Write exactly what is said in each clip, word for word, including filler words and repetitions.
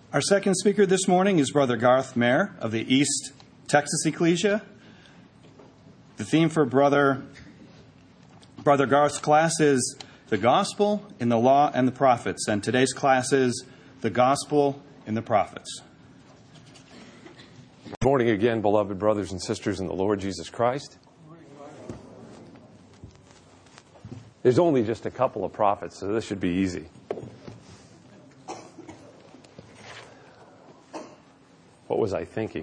Our second speaker this morning is Brother Garth Mayer of the East Texas Ecclesia. The theme for Brother, Brother Garth's class is the Gospel in the Law and the Prophets, and today's class is the Gospel in the Prophets. Good morning again, beloved brothers and sisters in the Lord Jesus Christ. There's only just a couple of prophets, so this should be easy. What was I thinking?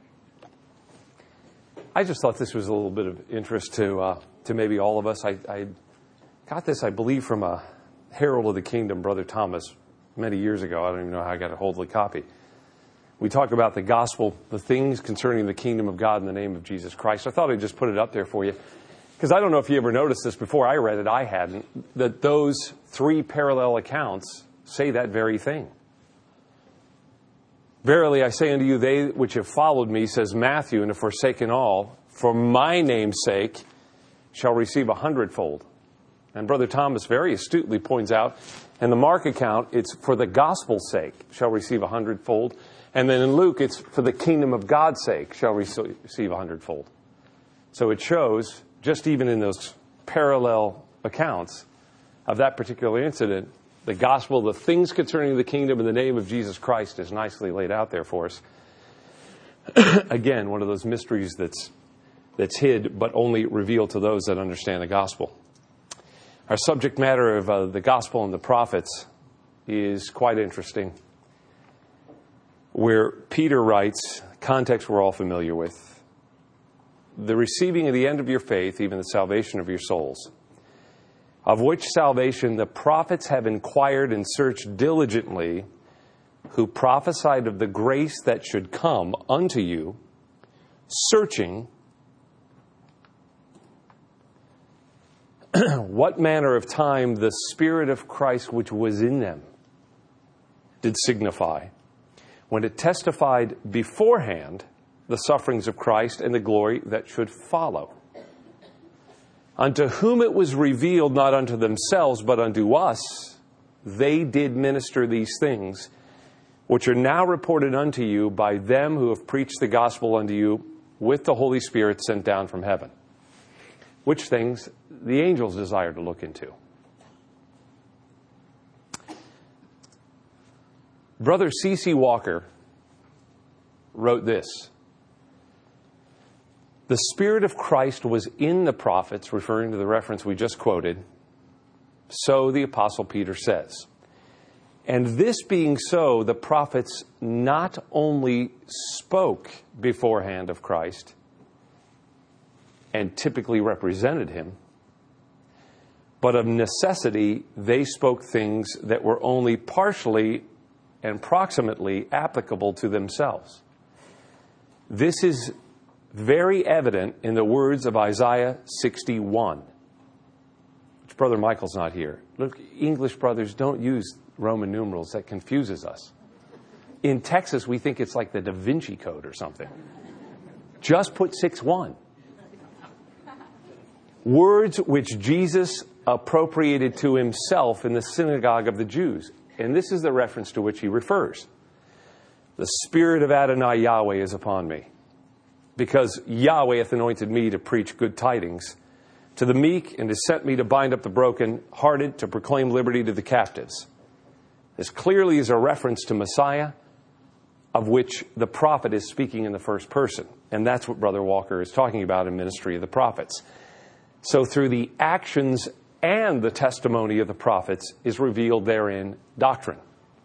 I just thought this was a little bit of interest to uh, to maybe all of us. I, I got this, I believe, from a Herald of the Kingdom, Brother Thomas, many years ago. I don't even know how I got a hold of the copy. We talk about the gospel, the things concerning the kingdom of God in the name of Jesus Christ. I thought I'd just put it up there for you, because I don't know if you ever noticed this before. I read it, I hadn't, that those three parallel accounts say that very thing. Verily I say unto you, they which have followed me, says Matthew, and have forsaken all, for my name's sake, shall receive a hundredfold. And Brother Thomas very astutely points out, in the Mark account, it's for the gospel's sake, shall receive a hundredfold. And then in Luke, it's for the kingdom of God's sake, shall receive a hundredfold. So it shows, just even in those parallel accounts of that particular incident, the gospel, the things concerning the kingdom in the name of Jesus Christ is nicely laid out there for us. Again, one of those mysteries that's that's hid, but only revealed to those that understand the gospel. Our subject matter of uh, the gospel and the prophets is quite interesting. Where Peter writes, context we're all familiar with, the receiving of the end of your faith, even the salvation of your souls, of which salvation the prophets have inquired and searched diligently, who prophesied of the grace that should come unto you, searching what manner of time the Spirit of Christ which was in them did signify, when it testified beforehand the sufferings of Christ and the glory that should follow. Unto whom it was revealed, not unto themselves, but unto us, they did minister these things, which are now reported unto you by them who have preached the gospel unto you with the Holy Spirit sent down from heaven, which things the angels desire to look into. Brother C C Walker wrote this: the Spirit of Christ was in the prophets, referring to the reference we just quoted, so the Apostle Peter says. And this being so, the prophets not only spoke beforehand of Christ and typically represented him, but of necessity they spoke things that were only partially and proximately applicable to themselves. This is very evident in the words of Isaiah sixty-one, which Brother Michael's not here. Look, English brothers, don't use Roman numerals. That confuses us. In Texas, we think it's like the Da Vinci Code or something. Just put six one. Words which Jesus appropriated to himself in the synagogue of the Jews. And this is the reference to which he refers. The Spirit of Adonai Yahweh is upon me, because Yahweh hath anointed me to preach good tidings to the meek, and has sent me to bind up the broken-hearted, to proclaim liberty to the captives. This clearly is a reference to Messiah, of which the prophet is speaking in the first person. And that's what Brother Walker is talking about in Ministry of the Prophets. So through the actions and the testimony of the prophets is revealed therein doctrine.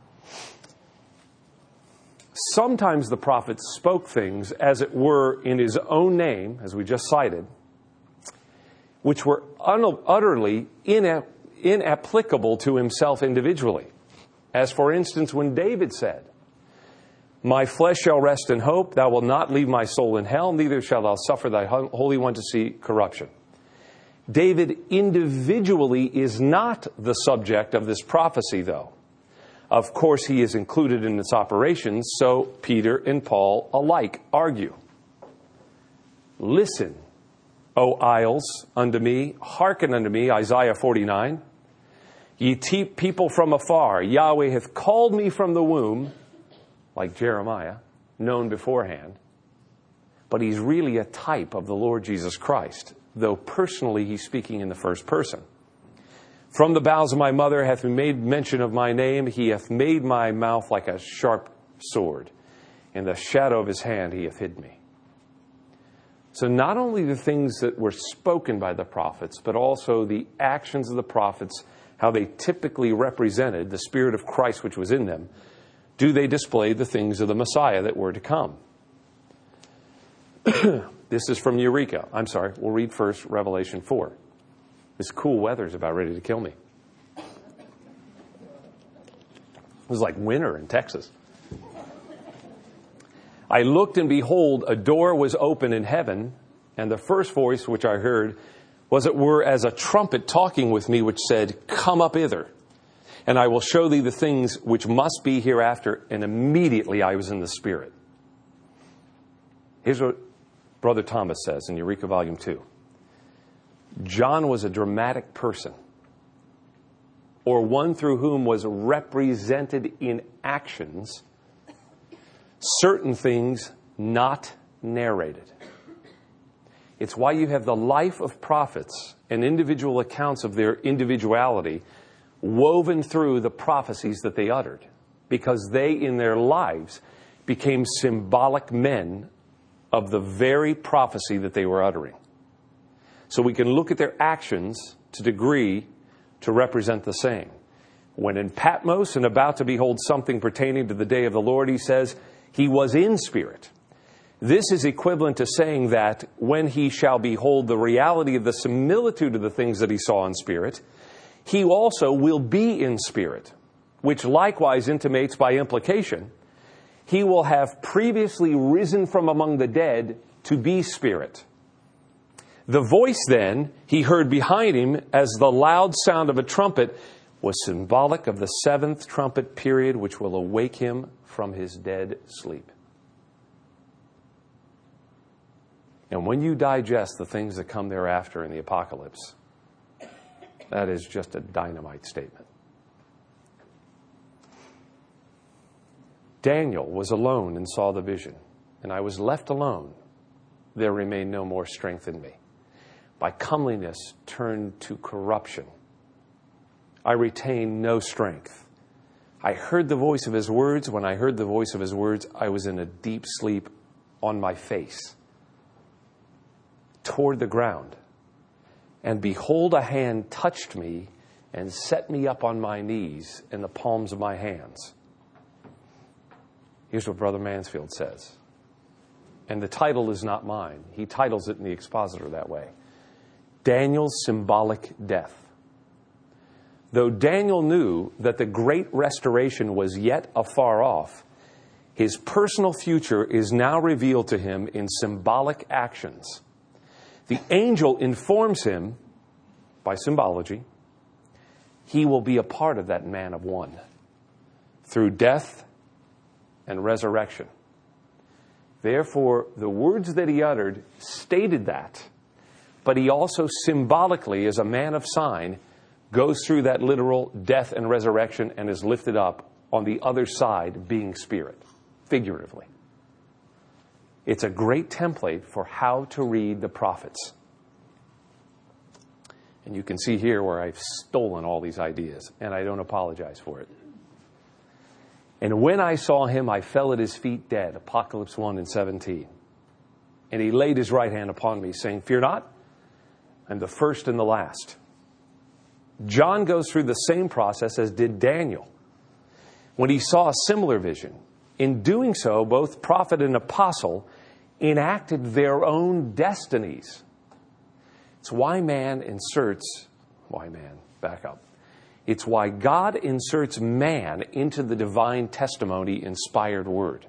Sometimes the prophets spoke things, as it were, in his own name, as we just cited, which were un- utterly ina- inapplicable to himself individually. As, for instance, when David said, my flesh shall rest in hope, thou wilt not leave my soul in hell, neither shalt thou suffer thy Holy One to see corruption. David individually is not the subject of this prophecy, though. Of course, he is included in its operations, so Peter and Paul alike argue. Listen, O isles, unto me, hearken unto me, Isaiah forty-nine. Ye te- people from afar, Yahweh hath called me from the womb, like Jeremiah, known beforehand, but he's really a type of the Lord Jesus Christ, though personally he's speaking in the first person. From the bowels of my mother hath he made mention of my name. He hath made my mouth like a sharp sword. In the shadow of his hand he hath hid me. So not only the things that were spoken by the prophets, but also the actions of the prophets, how they typically represented the Spirit of Christ which was in them, do they display the things of the Messiah that were to come. This is from Eureka. I'm sorry, we'll read first Revelation four. This cool weather is about ready to kill me. It was like winter in Texas. I looked, and behold, a door was open in heaven, and the first voice which I heard was it were as a trumpet talking with me, which said, Come up hither, and I will show thee the things which must be hereafter. And immediately I was in the Spirit. Here's what Brother Thomas says in Eureka Volume two. John was a dramatic person, or one through whom was represented in actions certain things not narrated. It's why you have the life of prophets and individual accounts of their individuality woven through the prophecies that they uttered, because they in their lives became symbolic men of the very prophecy that they were uttering. So we can look at their actions to degree to represent the same. When in Patmos and about to behold something pertaining to the day of the Lord, he says, he was in spirit. This is equivalent to saying that when he shall behold the reality of the similitude of the things that he saw in spirit, he also will be in spirit, which likewise intimates by implication, he will have previously risen from among the dead to be spirit. The voice then he heard behind him as the loud sound of a trumpet was symbolic of the seventh trumpet period, which will awake him from his dead sleep. And when you digest the things that come thereafter in the apocalypse, that is just a dynamite statement. Daniel was alone and saw the vision, and I was left alone. There remained no more strength in me. My comeliness turned to corruption. I retained no strength. I heard the voice of his words. When I heard the voice of his words, I was in a deep sleep on my face, toward the ground. And behold, a hand touched me and set me up on my knees in the palms of my hands. Here's what Brother Mansfield says. And the title is not mine. He titles it in the expositor that way. Daniel's symbolic death. Though Daniel knew that the great restoration was yet afar off, his personal future is now revealed to him in symbolic actions. The angel informs him, by symbology, he will be a part of that man of one through death and resurrection. Therefore, the words that he uttered stated that, but he also symbolically, as a man of sign, goes through that literal death and resurrection and is lifted up on the other side, being spirit, figuratively. It's a great template for how to read the prophets. And you can see here where I've stolen all these ideas, and I don't apologize for it. And when I saw him, I fell at his feet dead, Apocalypse one and seventeen. And he laid his right hand upon me, saying, Fear not, I'm the first and the last. John goes through the same process as did Daniel when he saw a similar vision. In doing so, both prophet and apostle enacted their own destinies. It's why man inserts, why man, back up. It's why God inserts man into the divine testimony inspired word.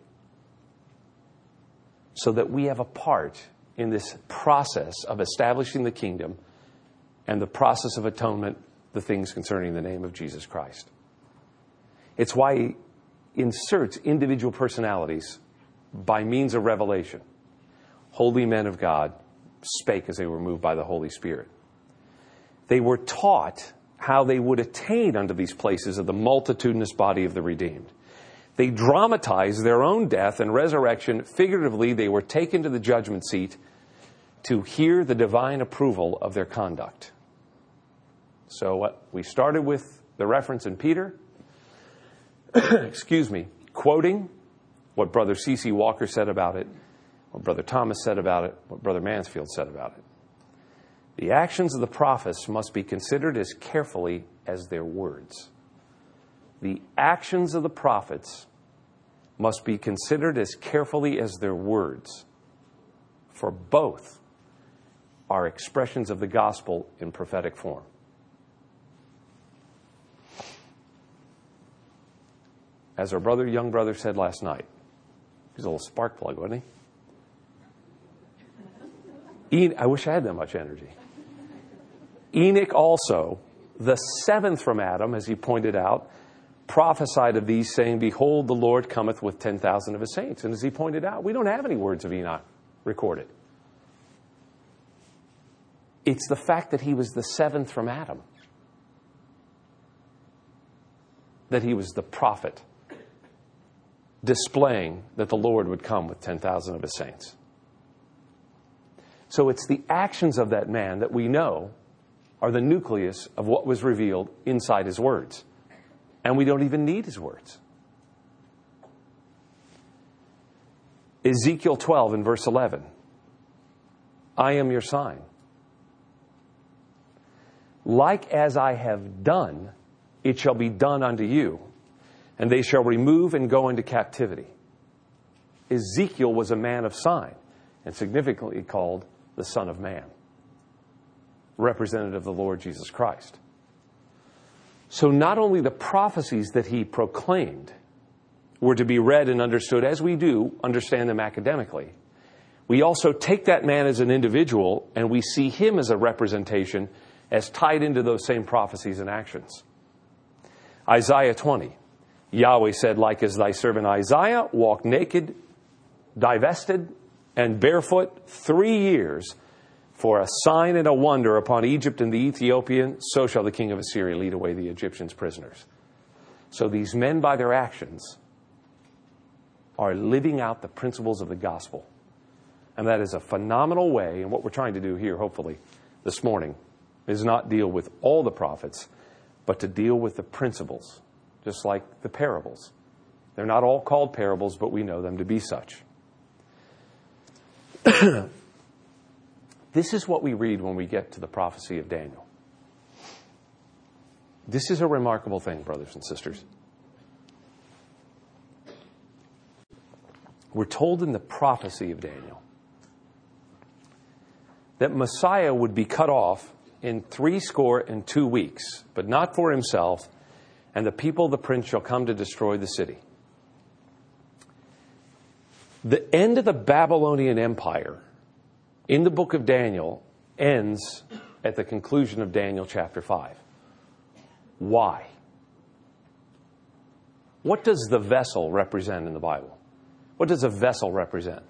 So that we have a part in this process of establishing the kingdom and the process of atonement, the things concerning the name of Jesus Christ. It's why he inserts individual personalities by means of revelation. Holy men of God spake as they were moved by the Holy Spirit. They were taught how they would attain unto these places of the multitudinous body of the redeemed. They dramatized their own death and resurrection. Figuratively, they were taken to the judgment seat to hear the divine approval of their conduct. So what we started with the reference in Peter, excuse me, quoting what Brother C C Walker said about it, what Brother Thomas said about it, what Brother Mansfield said about it. The actions of the prophets must be considered as carefully as their words. The actions of the prophets must be considered as carefully as their words, for both are expressions of the gospel in prophetic form. As our brother, young brother said last night, he's a little spark plug, wasn't he? En- I wish I had that much energy. Enoch also, the seventh from Adam, as he pointed out, prophesied of these, saying, "Behold, the Lord cometh with ten thousand of his saints." And as he pointed out, we don't have any words of Enoch recorded. It's the fact that he was the seventh from Adam, that he was the prophet, displaying that the Lord would come with ten thousand of his saints. So it's the actions of that man that we know are the nucleus of what was revealed inside his words. And we don't even need his words. Ezekiel twelve in verse eleven. I am your sign. Like as I have done, it shall be done unto you, and they shall remove and go into captivity. Ezekiel was a man of sign, and significantly called the Son of Man, representative of the Lord Jesus Christ. So not only the prophecies that he proclaimed were to be read and understood as we do understand them academically, we also take that man as an individual and we see him as a representation as tied into those same prophecies and actions. Isaiah twenty, Yahweh said, like as thy servant Isaiah walked naked, divested, and barefoot three years for a sign and a wonder upon Egypt and the Ethiopian, so shall the king of Assyria lead away the Egyptians prisoners. So these men, by their actions, are living out the principles of the gospel. And that is a phenomenal way, and what we're trying to do here, hopefully, this morning, is not deal with all the prophets, but to deal with the principles, just like the parables. They're not all called parables, but we know them to be such. This is what we read when we get to the prophecy of Daniel. This is a remarkable thing, brothers and sisters. We're told in the prophecy of Daniel that Messiah would be cut off in three score and two weeks, but not for himself, and the people of the prince shall come to destroy the city. The end of the Babylonian Empire in the book of Daniel ends at the conclusion of Daniel chapter five. Why? What does the vessel represent in the Bible? What does a vessel represent?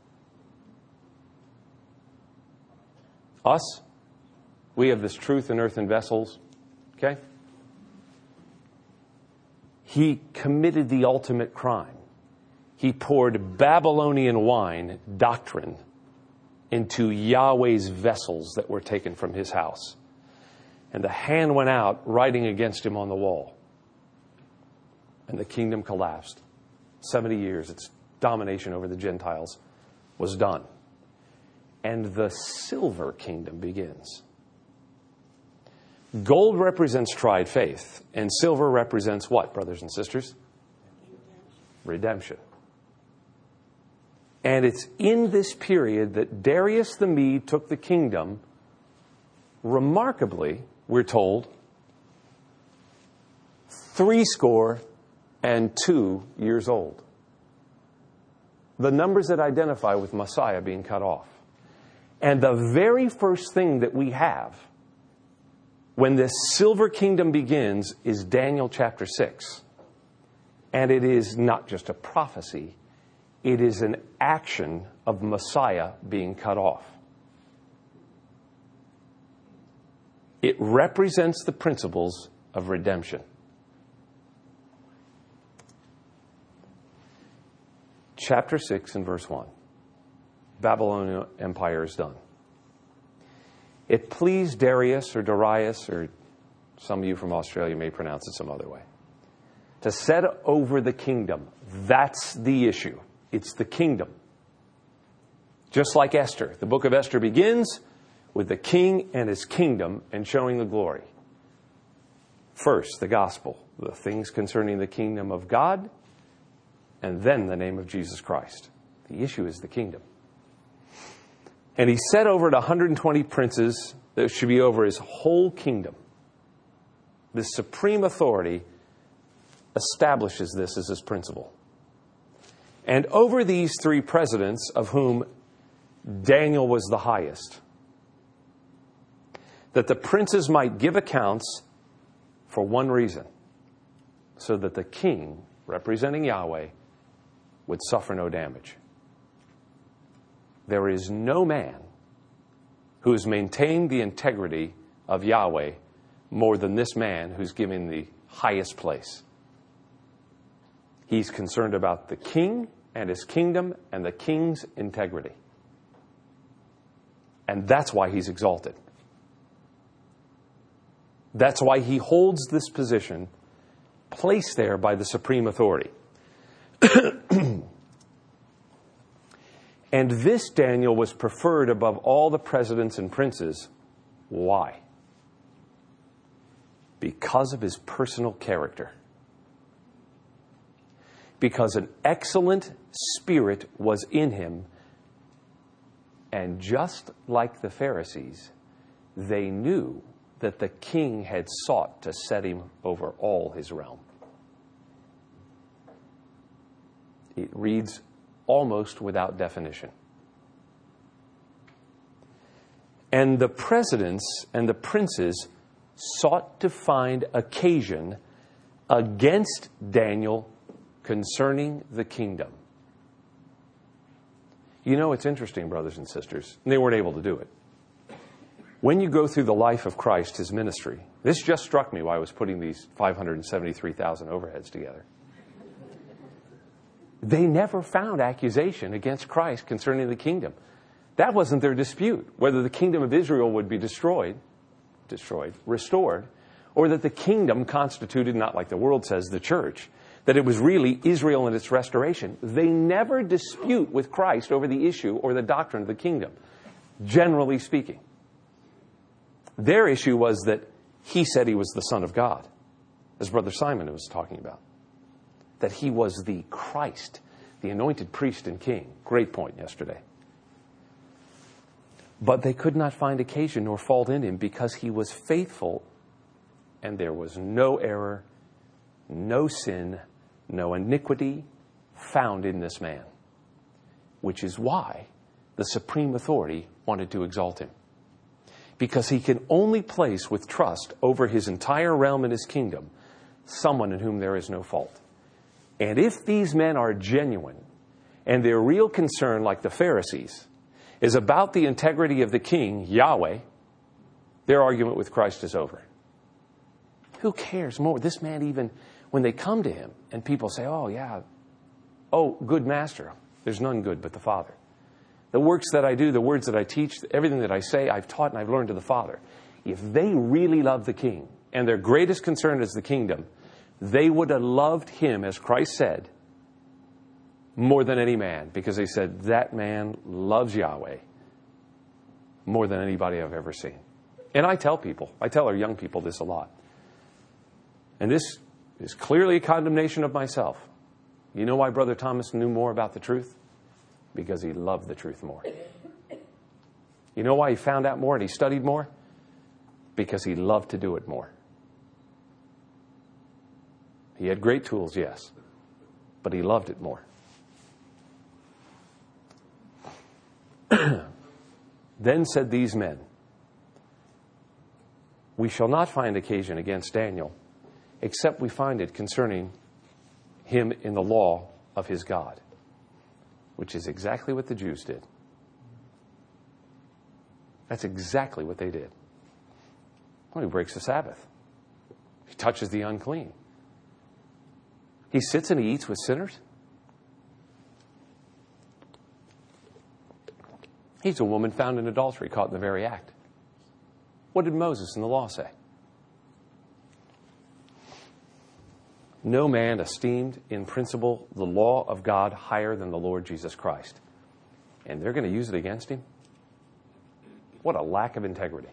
Us? We have this truth in earthen vessels. Okay? He committed the ultimate crime. He poured Babylonian wine, doctrine, into Yahweh's vessels that were taken from his house. And the hand went out, writing against him on the wall. And the kingdom collapsed. seventy years, its domination over the Gentiles was done. And the silver kingdom begins. Gold represents tried faith, and silver represents what, brothers and sisters? Redemption. And it's in this period that Darius the Mede took the kingdom, remarkably, we're told, three score and two years old. The numbers that identify with Messiah being cut off. And the very first thing that we have when this silver kingdom begins is Daniel chapter six. And it is not just a prophecy. It is an action of Messiah being cut off. It represents the principles of redemption. chapter six and verse one. Babylonian Empire is done. It pleased Darius or Darius, or some of you from Australia may pronounce it some other way, to set over the kingdom. That's the issue. It's the kingdom. Just like Esther. The book of Esther begins with the king and his kingdom and showing the glory. First, the gospel, the things concerning the kingdom of God, and then the name of Jesus Christ. The issue is the kingdom. And he set over it one hundred twenty princes that should be over his whole kingdom. This supreme authority establishes this as his principle. And over these three presidents, of whom Daniel was the highest, that the princes might give accounts for one reason, so that the king, representing Yahweh, would suffer no damage. There is no man who has maintained the integrity of Yahweh more than this man who's given the highest place. He's concerned about the king and his kingdom and the king's integrity. And that's why he's exalted. That's why he holds this position, placed there by the supreme authority. And this Daniel was preferred above all the presidents and princes. Why? Because of his personal character. Because an excellent spirit was in him. And just like the Pharisees, they knew that the king had sought to set him over all his realm. It reads almost without definition. And the presidents and the princes sought to find occasion against Daniel concerning the kingdom. You know, it's interesting, brothers and sisters, and they weren't able to do it. When you go through the life of Christ, his ministry, this just struck me while I was putting these five hundred seventy-three thousand overheads together. They never found accusation against Christ concerning the kingdom. That wasn't their dispute, whether the kingdom of Israel would be destroyed, destroyed, restored, or that the kingdom constituted, not like the world says, the church, that it was really Israel and its restoration. They never dispute with Christ over the issue or the doctrine of the kingdom, generally speaking. Their issue was that he said he was the Son of God, as Brother Simon was talking about. That he was the Christ, the anointed priest and king. Great point yesterday. But they could not find occasion nor fault in him because he was faithful and there was no error, no sin, no iniquity found in this man, which is why the supreme authority wanted to exalt him. Because he can only place with trust over his entire realm and his kingdom someone in whom there is no fault. And if these men are genuine and their real concern, like the Pharisees, is about the integrity of the king, Yahweh, their argument with Christ is over. Who cares more? This man, even when they come to him and people say, oh, yeah, oh, good master, there's none good but the Father. The works that I do, the words that I teach, everything that I say, I've taught and I've learned to the Father. If they really love the king and their greatest concern is the kingdom, they would have loved him, as Christ said, more than any man, because they said, that man loves Yahweh more than anybody I've ever seen. And I tell people, I tell our young people this a lot. And this is clearly a condemnation of myself. You know why Brother Thomas knew more about the truth? Because he loved the truth more. You know why he found out more and he studied more? Because he loved to do it more. He had great tools, yes, but he loved it more. Then said these men, we shall not find occasion against Daniel, except we find it concerning him in the law of his God, which is exactly what the Jews did. That's exactly what they did. Well, he breaks the Sabbath. He touches the unclean. He sits and he eats with sinners. He's a woman found in adultery, caught in the very act. What did Moses in the law say? No man esteemed in principle the law of God higher than the Lord Jesus Christ. And they're going to use it against him? What a lack of integrity.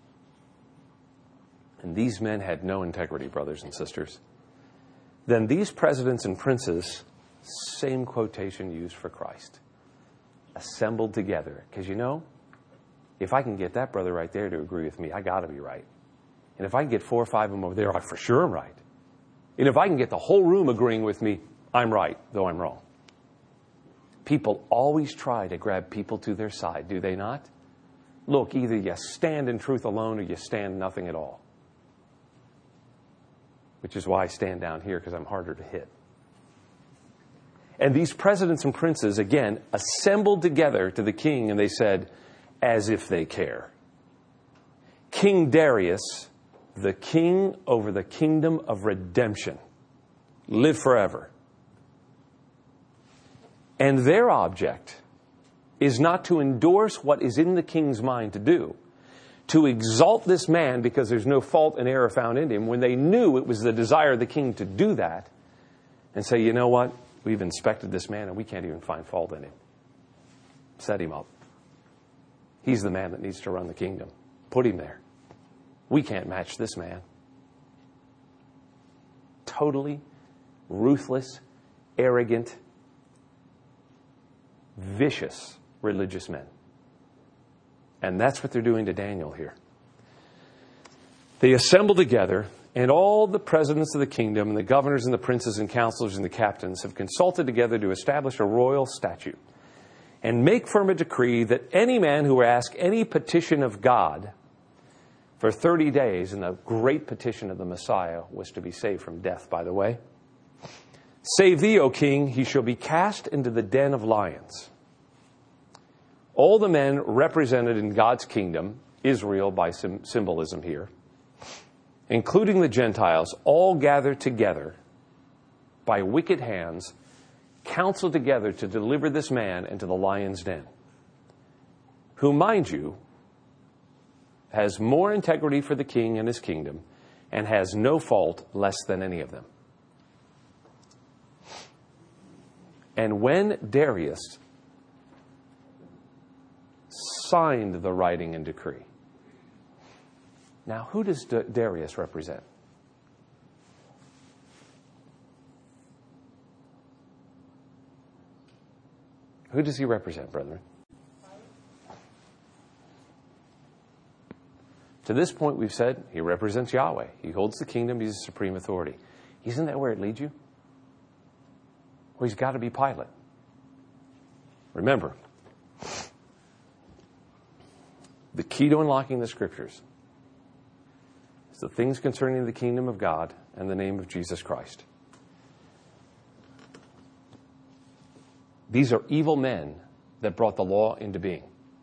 And these men had no integrity, brothers and sisters. Then these presidents and princes, same quotation used for Christ, assembled together. Because you know, if I can get that brother right there to agree with me, I got to be right. And if I can get four or five of them over there, I for sure am right. And if I can get the whole room agreeing with me, I'm right, though I'm wrong. People always try to grab people to their side, do they not? Look, either you stand in truth alone or you stand nothing at all. Which is why I stand down here, because I'm harder to hit. And these presidents and princes, again, assembled together to the king, and they said, as if they care, King Darius, the king over the kingdom of redemption, live forever. And their object is not to endorse what is in the king's mind to do, to exalt this man because there's no fault and error found in him, when they knew it was the desire of the king to do that, and say, you know what, we've inspected this man and we can't even find fault in him. Set him up. He's the man that needs to run the kingdom. Put him there. We can't match this man. Totally ruthless, arrogant, vicious religious men. And that's what they're doing to Daniel here. They assemble together, and all the presidents of the kingdom and the governors and the princes and counselors and the captains have consulted together to establish a royal statute and make firm a decree that any man who asks any petition of God for thirty days, and the great petition of the Messiah was to be saved from death, by the way, save thee, O king, he shall be cast into the den of lions. All the men represented in God's kingdom, Israel by sim- symbolism here, including the Gentiles, all gathered together by wicked hands, counseled together to deliver this man into the lion's den, who, mind you, has more integrity for the king and his kingdom and has no fault less than any of them. And when Darius signed the writing and decree. Now, who does D- Darius represent? Who does he represent, brethren? To this point, we've said he represents Yahweh. He holds the kingdom. He's the supreme authority. Isn't that where it leads you? Well, he's got to be Pilate. Remember, the key to unlocking the Scriptures is the things concerning the kingdom of God and the name of Jesus Christ. These are evil men that brought the law into being.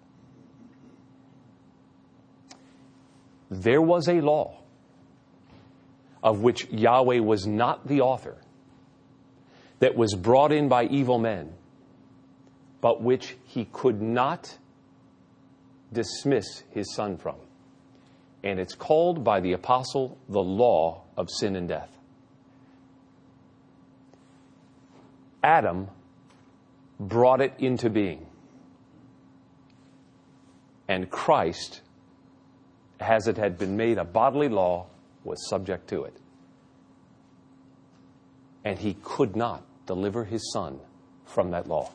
There was a law of which Yahweh was not the author, that was brought in by evil men, but which he could not dismiss his son from. And it's called by the apostle the law of sin and death. Adam brought it into being. And Christ, as it had been made a bodily law, was subject to it. And he could not deliver his son from that law.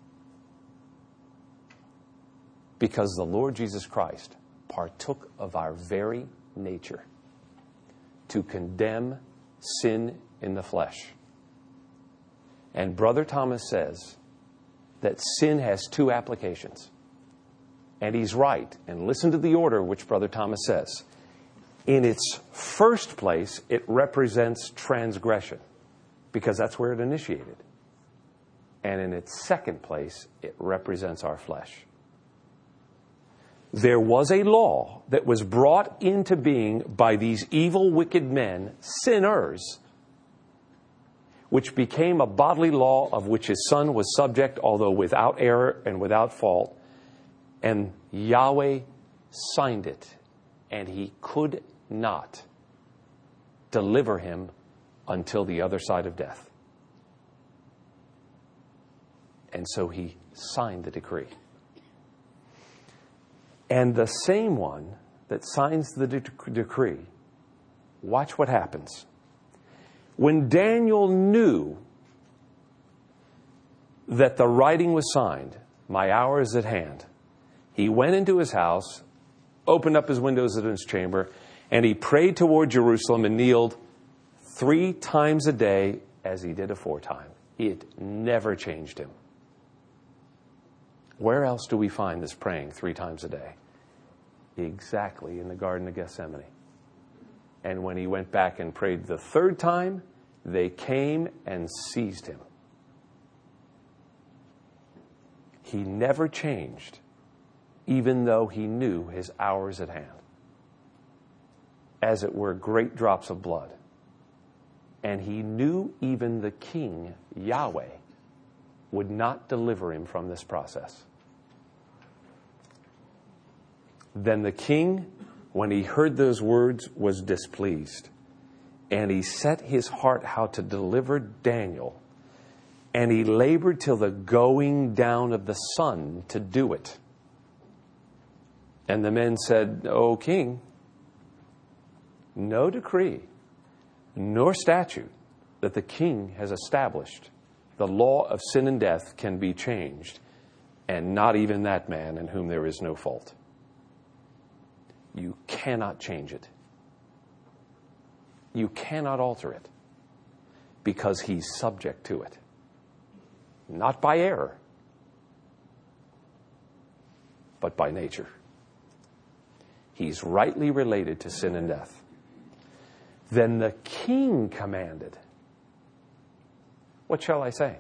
Because the Lord Jesus Christ partook of our very nature to condemn sin in the flesh. And Brother Thomas says that sin has two applications. And he's right. And listen to the order which Brother Thomas says. In its first place, it represents transgression, because that's where it initiated. And in its second place, it represents our flesh. There was a law that was brought into being by these evil, wicked men, sinners, which became a bodily law of which his son was subject, although without error and without fault. And Yahweh signed it, and he could not deliver him until the other side of death. And so he signed the decree. And the same one that signs the de- decree, watch what happens. When Daniel knew that the writing was signed, my hour is at hand, he went into his house, opened up his windows in his chamber, and he prayed toward Jerusalem and kneeled three times a day as he did aforetime. It never changed him. Where else do we find this praying three times a day? Exactly in the Garden of Gethsemane. And when he went back and prayed the third time, they came and seized him. He never changed, even though he knew his hour is at hand. As it were, great drops of blood. And he knew even the king, Yahweh, would not deliver him from this process. Then the king, when he heard those words, was displeased. And he set his heart how to deliver Daniel. And he labored till the going down of the sun to do it. And the men said, O king, no decree nor statute that the king has established, the law of sin and death, can be changed, and not even that man in whom there is no fault. You cannot change it. You cannot alter it, because he's subject to it. Not by error, but by nature. He's rightly related to sin and death. Then the king commanded, what shall I say?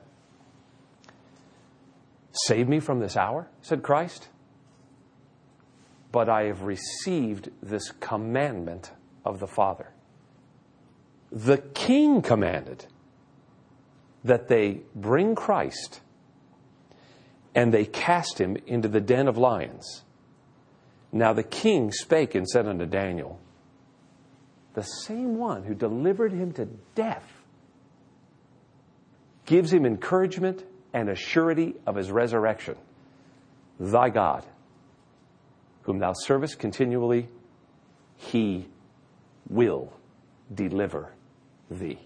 Save me from this hour, said Christ. But I have received this commandment of the Father. The king commanded that they bring Christ and they cast him into the den of lions. Now the king spake and said unto Daniel, the same one who delivered him to death gives him encouragement and a surety of his resurrection. Thy God, whom thou servest continually, he will deliver thee.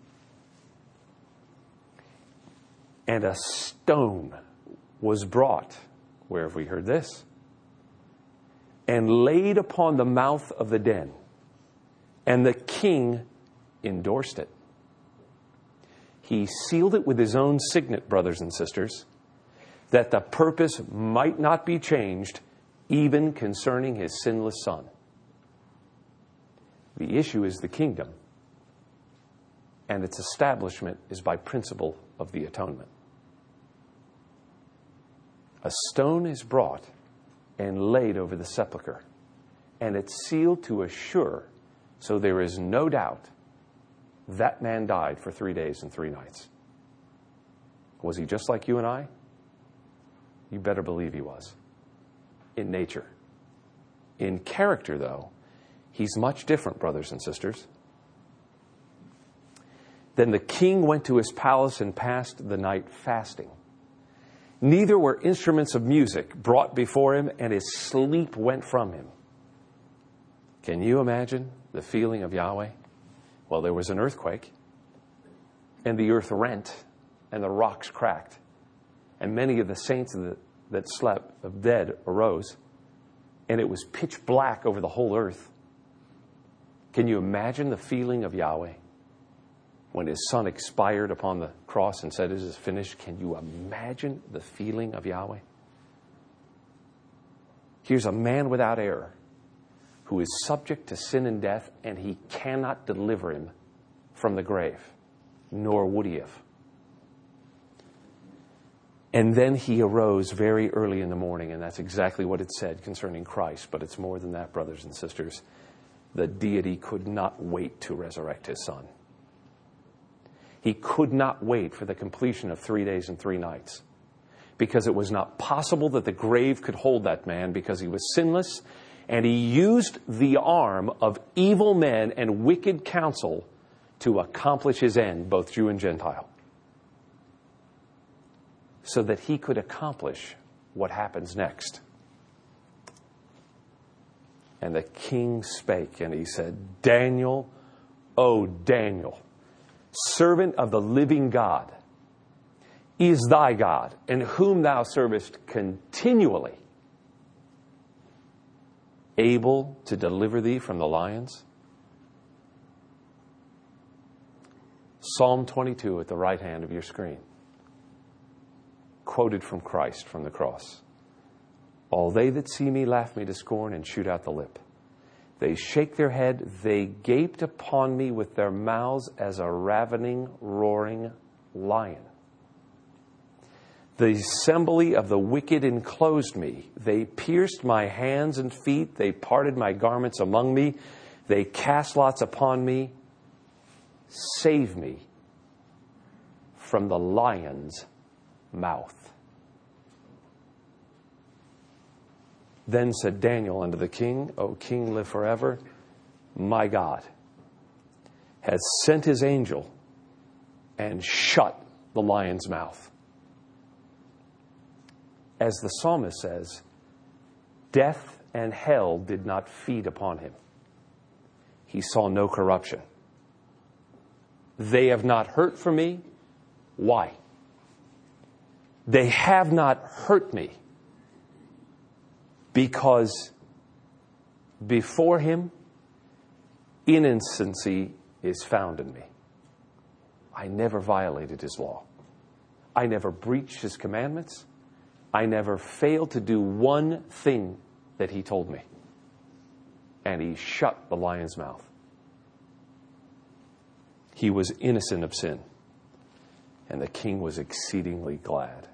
And a stone was brought, where have we heard this? And laid upon the mouth of the den. And the king endorsed it. He sealed it with his own signet, brothers and sisters, that the purpose might not be changed, even concerning his sinless son. The issue is the kingdom, and its establishment is by principle of the atonement. A stone is brought and laid over the sepulchre, and it's sealed to assure, so there is no doubt, that man died for three days and three nights. Was he just like you and I? You better believe he was. In nature. In character, though, he's much different, brothers and sisters. Then the king went to his palace and passed the night fasting. Neither were instruments of music brought before him, and his sleep went from him. Can you imagine the feeling of Yahweh? Well, there was an earthquake, and the earth rent, and the rocks cracked, and many of the saints that, that slept of dead arose, and it was pitch black over the whole earth. Can you imagine the feeling of Yahweh when his son expired upon the cross and said, "It is finished"? Can you imagine the feeling of Yahweh? Here's a man without error who is subject to sin and death, and he cannot deliver him from the grave, nor would he have. And then he arose very early in the morning, and that's exactly what it said concerning Christ, but it's more than that, brothers and sisters. The deity could not wait to resurrect his son. He could not wait for the completion of three days and three nights. because it was not possible that the grave could hold that man because he was sinless, and he used the arm of evil men and wicked counsel to accomplish his end, both Jew and Gentile, so that he could accomplish what happens next. And the king spake, and he said, Daniel, O Daniel, servant of the living God, is thy God, in whom thou servest continually, able to deliver thee from the lions? Psalm twenty-two at the right hand of your screen. Quoted from Christ from the cross. All they that see me laugh me to scorn and shoot out the lip. They shake their head, they gaped upon me with their mouths as a ravening, roaring lion. The assembly of the wicked enclosed me. They pierced my hands and feet. They parted my garments among me. They cast lots upon me. Save me from the lion's mouth. Then said Daniel unto the king, O king, live forever. My God has sent his angel and shut the lion's mouth. As the psalmist says, death and hell did not feed upon him. He saw no corruption. They have not hurt for me. Why? They have not hurt me because before him, innocency is found in me. I never violated his law. I never breached his commandments. I never failed to do one thing that he told me. And he shut the lion's mouth. He was innocent of sin. And the king was exceedingly glad.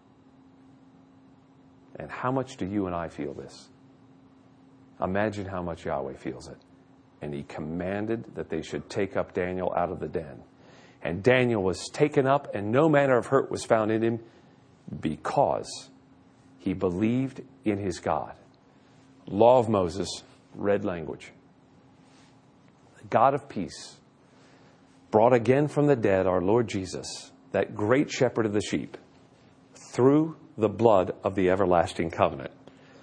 And how much do you and I feel this? Imagine how much Yahweh feels it. And he commanded that they should take up Daniel out of the den. And Daniel was taken up, and no manner of hurt was found in him, because he believed in his God. Law of Moses, red language. The God of peace brought again from the dead our Lord Jesus, that great shepherd of the sheep, through the blood of the everlasting covenant,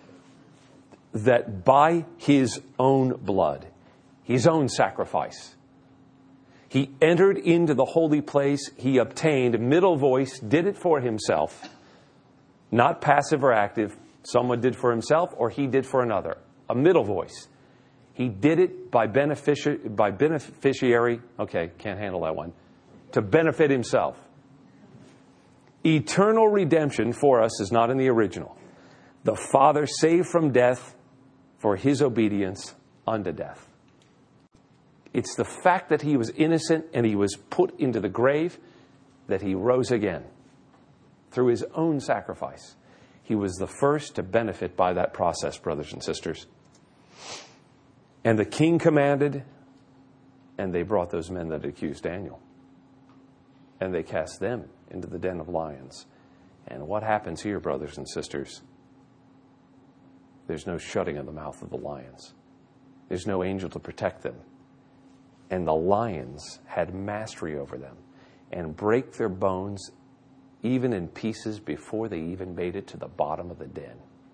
that by his own blood, his own sacrifice, he entered into the holy place. He obtained middle voice, did it for himself, not passive or active. Someone did for himself or he did for another. A middle voice. He did it by benefici- by beneficiary. Okay, can't handle that one. To benefit himself. Eternal redemption for us is not in the original. The Father saved from death for his obedience unto death. It's the fact that he was innocent and he was put into the grave that he rose again through his own sacrifice. He was the first to benefit by that process, brothers and sisters. And the king commanded, and they brought those men that accused Daniel. And they cast them into the den of lions. And what happens here, brothers and sisters? There's no shutting of the mouth of the lions. There's no angel to protect them. And the lions had mastery over them and break their bones even in pieces before they even made it to the bottom of the den.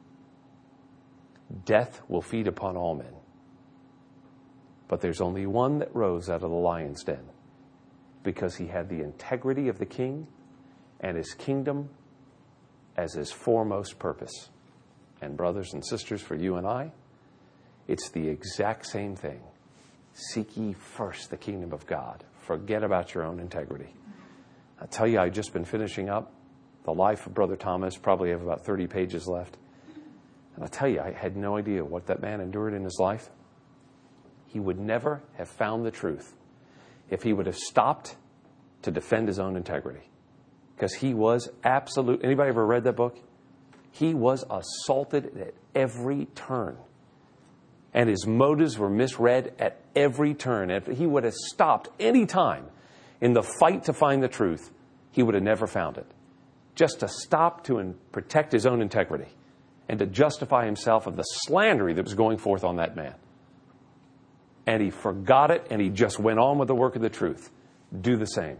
Death will feed upon all men. But there's only one that rose out of the lion's den, because he had the integrity of the king and his kingdom as his foremost purpose. And brothers and sisters, for you and I, it's the exact same thing. Seek ye first the kingdom of God. Forget about your own integrity. I tell you, I've just been finishing up the life of Brother Thomas. Probably have about thirty pages left. And I tell you, I had no idea what that man endured in his life. He would never have found the truth if he would have stopped to defend his own integrity. Because he was absolute. Anybody ever read that book? He was assaulted at every turn. And his motives were misread at every turn. If he would have stopped any time in the fight to find the truth, he would have never found it. just to stop to and protect his own integrity and to justify himself of the slandery that was going forth on that man. And he forgot it, and he just went on with the work of the truth. Do the same.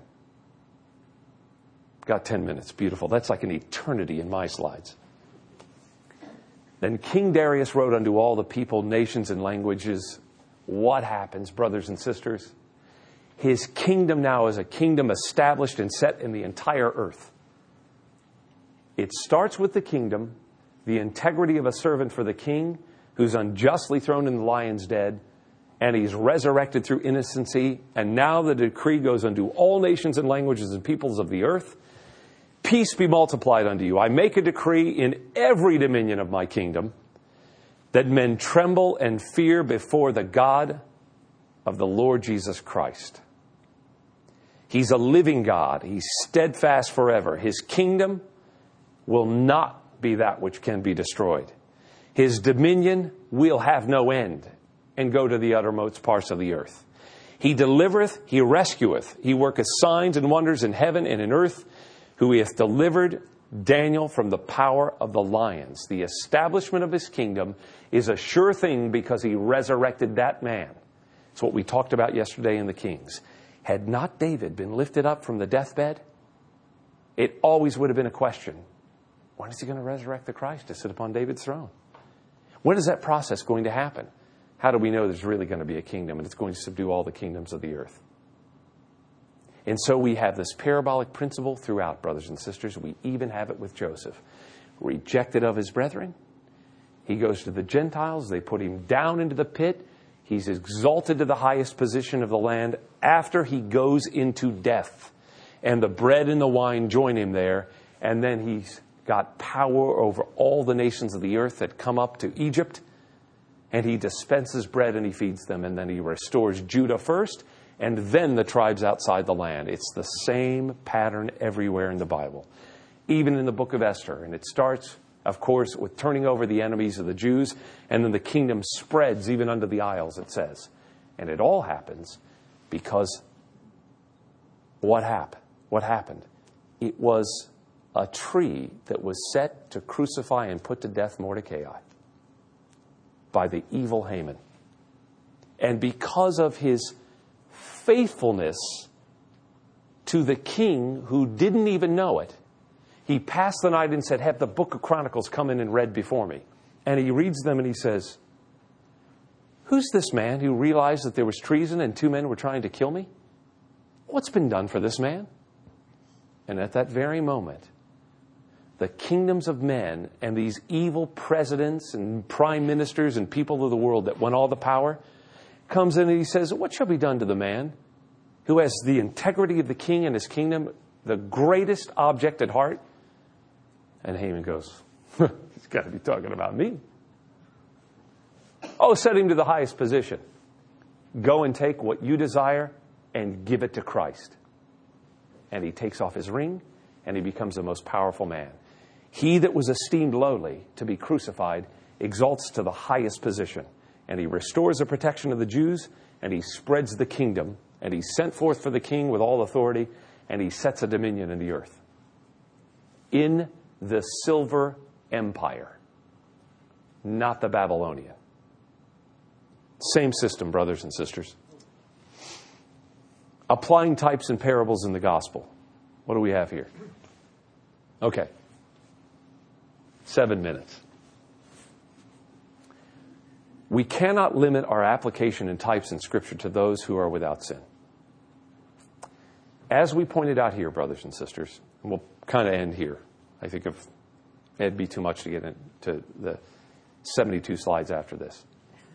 Got ten minutes. Beautiful. That's like an eternity in my slides. Then King Darius wrote unto all the people, nations, and languages. What happens, brothers and sisters? His kingdom now is a kingdom established and set in the entire earth. It starts with the kingdom, the integrity of a servant for the king, who's unjustly thrown in the lion's den, and he's resurrected through innocency. And now the decree goes unto all nations and languages and peoples of the earth. Peace be multiplied unto you. I make a decree in every dominion of my kingdom that men tremble and fear before the God of the Lord Jesus Christ. He's a living God. He's steadfast forever. His kingdom will not be that which can be destroyed. His dominion will have no end and go to the uttermost parts of the earth. He delivereth, he rescueth. He worketh signs and wonders in heaven and in earth, who he hath delivered Daniel from the power of the lions. The establishment of his kingdom is a sure thing because he resurrected that man. It's what we talked about yesterday in the Kings. Had not David been lifted up from the deathbed, it always would have been a question. When is he going to resurrect the Christ to sit upon David's throne? When is that process going to happen? How do we know there's really going to be a kingdom and it's going to subdue all the kingdoms of the earth? And so we have this parabolic principle throughout, brothers and sisters. We even have it with Joseph. Rejected of his brethren. He goes to the Gentiles. They put him down into the pit. He's exalted to the highest position of the land after he goes into death. And the bread and the wine join him there. And then he's got power over all the nations of the earth that come up to Egypt. And he dispenses bread and he feeds them. And then he restores Judah first. And then the tribes outside the land. It's the same pattern everywhere in the Bible. Even in the book of Esther. And it starts, of course, with turning over the enemies of the Jews. And then the kingdom spreads even unto the isles, it says. And it all happens because what happened? What happened? It was a tree that was set to crucify and put to death Mordecai by the evil Haman. And because of his faithfulness to the king who didn't even know it, he passed the night and said, have the book of Chronicles come in and read before me. And he reads them and he says, who's this man who realized that there was treason and two men were trying to kill me? What's been done for this man? And at that very moment, the kingdoms of men and these evil presidents and prime ministers and people of the world that want all the power comes in and he says, what shall be done to the man who has the integrity of the king and his kingdom, the greatest object at heart? And Haman goes, he's got to be talking about me. Oh, set him to the highest position. Go and take what you desire and give it to Christ. And he takes off his ring and he becomes the most powerful man. He that was esteemed lowly to be crucified exalts to the highest position. And he restores the protection of the Jews, and he spreads the kingdom, and he's sent forth for the king with all authority, and he sets a dominion in the earth. In the silver empire, not the Babylonian. Same system, brothers and sisters. Applying types and parables in the gospel. What do we have here? Okay. Seven minutes. We cannot limit our application and types in Scripture to those who are without sin. As we pointed out here, brothers and sisters, and we'll kind of end here. I think if it'd be too much to get into the seventy-two slides after this.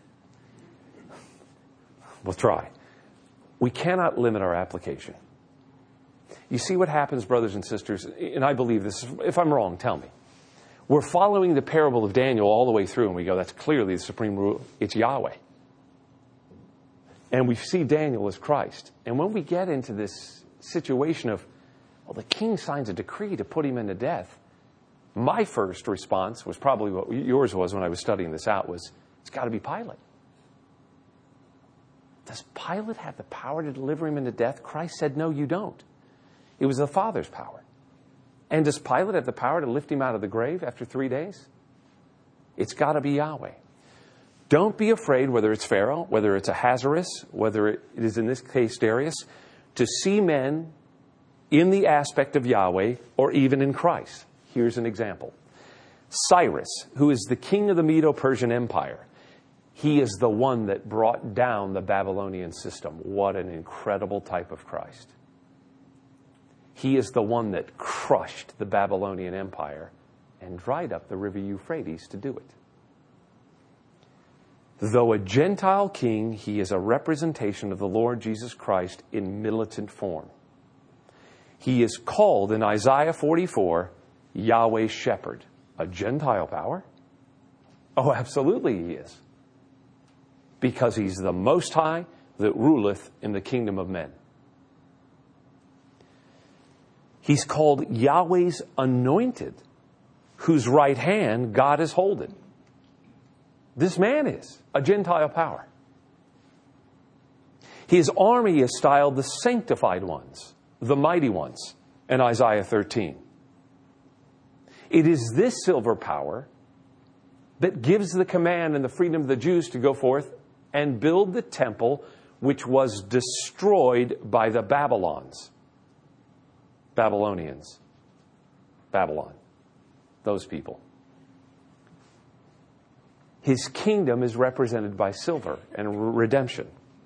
We'll try. We cannot limit our application. You see what happens, brothers and sisters, and I believe this. If I'm wrong, tell me. We're following the parable of Daniel all the way through, and we go, that's clearly the supreme rule. It's Yahweh. And we see Daniel as Christ. And when we get into this situation of, well, the king signs a decree to put him into death, my first response was probably what yours was when I was studying this out, was, it's got to be Pilate. Does Pilate have the power to deliver him into death? Christ said, no, you don't. It was the Father's power. And does Pilate have the power to lift him out of the grave after three days? It's got to be Yahweh. Don't be afraid, whether it's Pharaoh, whether it's Ahasuerus, whether it is in this case Darius, to see men in the aspect of Yahweh or even in Christ. Here's an example. Cyrus, who is the king of the Medo-Persian Empire, he is the one that brought down the Babylonian system. What an incredible type of Christ. He is the one that crushed the Babylonian Empire and dried up the river Euphrates to do it. Though a Gentile king, he is a representation of the Lord Jesus Christ in militant form. He is called in Isaiah forty-four, Yahweh's shepherd. A Gentile power? Oh, absolutely he is. Because he's the Most High that ruleth in the kingdom of men. He's called Yahweh's anointed, whose right hand God is holding. This man is a Gentile power. His army is styled the sanctified ones, the mighty ones, in Isaiah thirteen. It is this silver power that gives the command and the freedom of the Jews to go forth and build the temple which was destroyed by the Babylons. Babylonians. Babylon. Those people. His kingdom is represented by silver and redemption.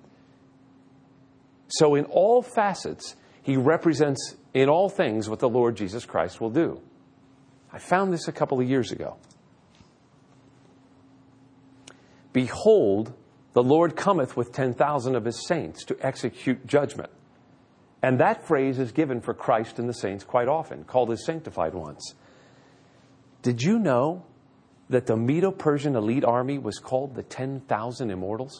So in all facets, he represents in all things what the Lord Jesus Christ will do. I found this a couple of years ago. Behold, the Lord cometh with ten thousand of his saints to execute judgment. And that phrase is given for Christ and the saints quite often, called his sanctified ones. Did you know that the Medo-Persian elite army was called the ten thousand Immortals?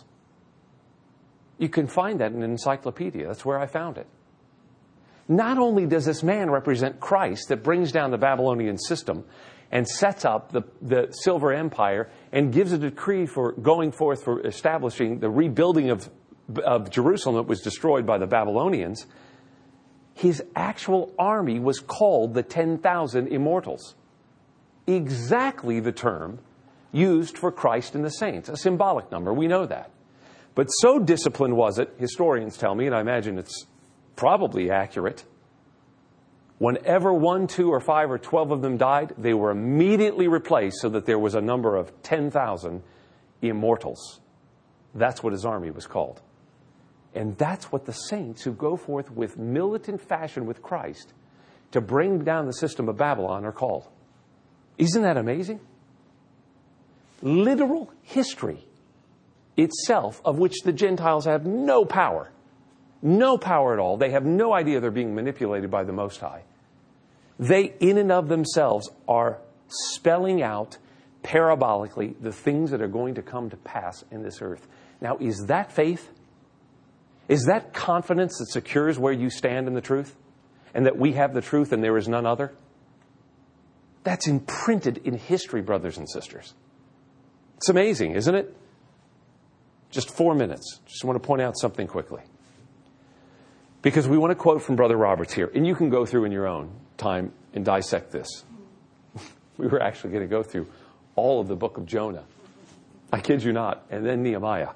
You can find that in an encyclopedia. That's where I found it. Not only does this man represent Christ that brings down the Babylonian system and sets up the, the Silver Empire and gives a decree for going forth for establishing the rebuilding of, of Jerusalem that was destroyed by the Babylonians, his actual army was called the ten thousand Immortals. Exactly the term used for Christ and the saints. A symbolic number, we know that. But so disciplined was it, historians tell me, and I imagine it's probably accurate, whenever one, two, or five, or twelve of them died, they were immediately replaced so that there was a number of ten thousand immortals. That's what his army was called. And that's what the saints who go forth with militant fashion with Christ to bring down the system of Babylon are called. Isn't that amazing? Literal history itself, of which the Gentiles have no power. No power at all. They have no idea they're being manipulated by the Most High. They, in and of themselves, are spelling out parabolically the things that are going to come to pass in this earth. Now, is that faith? Is that confidence that secures where you stand in the truth? And that we have the truth and there is none other? That's imprinted in history, brothers and sisters. It's amazing, isn't it? Just four minutes. Just want to point out something quickly. Because we want to quote from Brother Roberts here. And you can go through in your own time and dissect this. We were actually going to go through all of the book of Jonah. I kid you not. And then Nehemiah.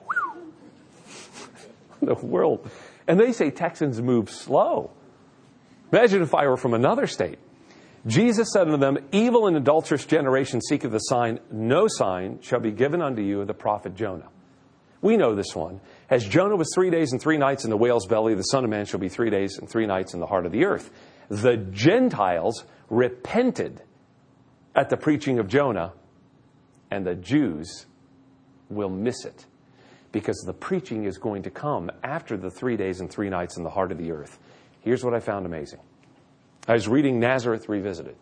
The world. And they say Texans move slow. Imagine if I were from another state. Jesus said unto them, evil and adulterous generation seeketh a sign. No sign shall be given unto you of the prophet Jonah. We know this one. As Jonah was three days and three nights in the whale's belly, the Son of Man shall be three days and three nights in the heart of the earth. The Gentiles repented at the preaching of Jonah, and the Jews will miss it. Because the preaching is going to come after the three days and three nights in the heart of the earth. Here's what I found amazing. I was reading Nazareth Revisited,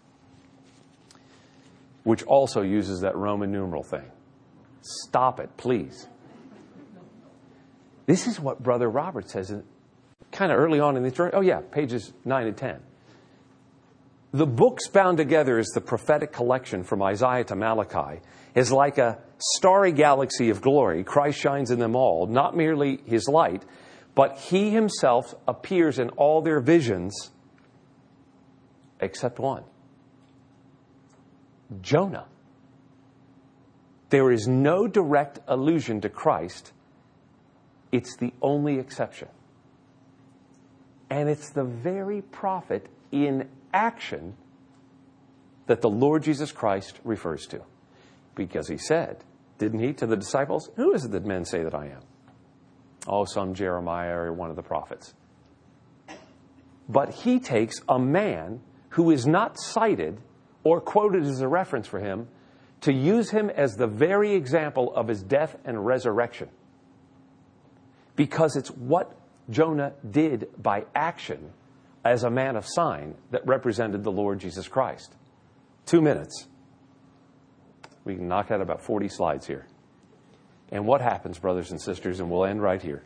which also uses that Roman numeral thing. Stop it, please. This is what Brother Robert says in, kind of early on in the story. Oh, yeah, pages nine and ten. The books bound together as the prophetic collection from Isaiah to Malachi is like a starry galaxy of glory. Christ shines in them all, not merely his light, but he himself appears in all their visions except one. Jonah. There is no direct allusion to Christ. It's the only exception. And it's the very prophet in action that the Lord Jesus Christ refers to. Because he said, didn't he, to the disciples, who is it that men say that I am? Oh, some Jeremiah or one of the prophets. But he takes a man who is not cited or quoted as a reference for him to use him as the very example of his death and resurrection. Because it's what Jonah did by action as a man of sign that represented the Lord Jesus Christ. Two minutes. We can knock out about forty slides here. And what happens, brothers and sisters, and we'll end right here.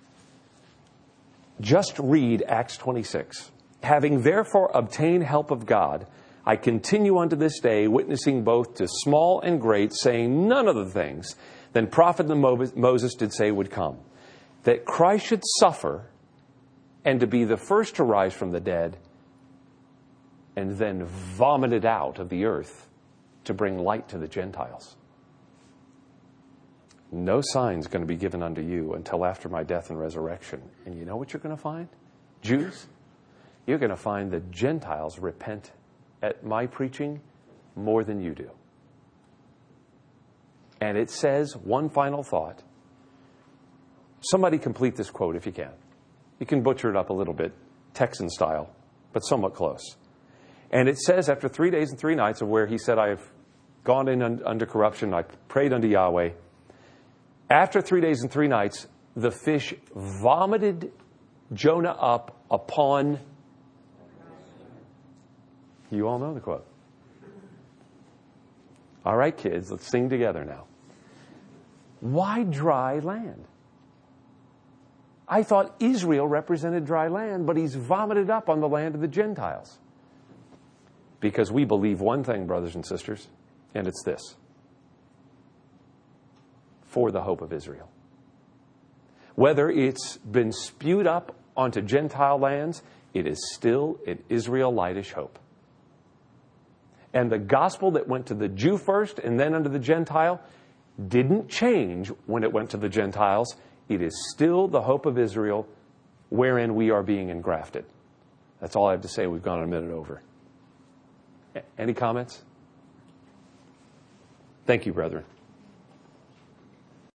Just read Acts twenty-six. Having therefore obtained help of God, I continue unto this day, witnessing both to small and great, saying none of the things than prophet Moses did say would come, that Christ should suffer and to be the first to rise from the dead, and then vomited out of the earth to bring light to the Gentiles. No sign's going to be given unto you until after my death and resurrection. And you know what you're going to find? Jews, you're going to find the Gentiles repent at my preaching more than you do. And it says, one final thought. Somebody complete this quote if you can. You can butcher it up a little bit, Texan style, but somewhat close. And it says, after three days and three nights of where he said, I have gone in un- under corruption, I prayed unto Yahweh. After three days and three nights, the fish vomited Jonah up upon... You all know the quote. All right, kids, let's sing together now. Why dry land? I thought Israel represented dry land, but he's vomited up on the land of the Gentiles. Because we believe one thing, brothers and sisters, and it's this. For the hope of Israel. Whether it's been spewed up onto Gentile lands, it is still an Israelitish hope. And the gospel that went to the Jew first and then unto the Gentile didn't change when it went to the Gentiles. It is still the hope of Israel wherein we are being engrafted. That's all I have to say. We've gone a minute over. Any comments? Thank you, brethren.